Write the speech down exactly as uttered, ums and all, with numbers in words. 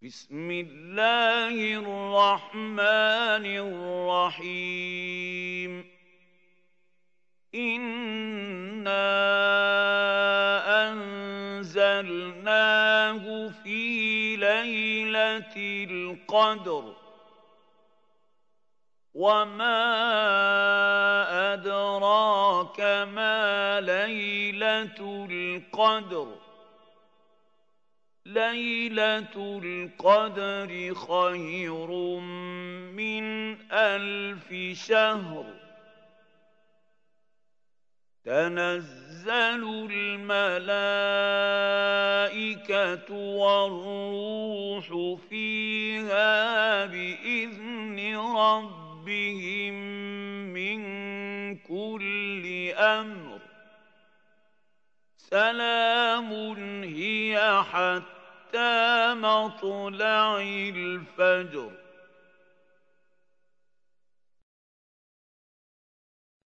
بسم الله الرحمن الرحيم إنا أنزلناه في ليلة القدر وما أدراك ما ليلة القدر ليلة القدر خير من ألف شهر تنزل الملائكة والروح فيها بإذن ربهم من كل أمر سلام هي حتى مطلع الفجر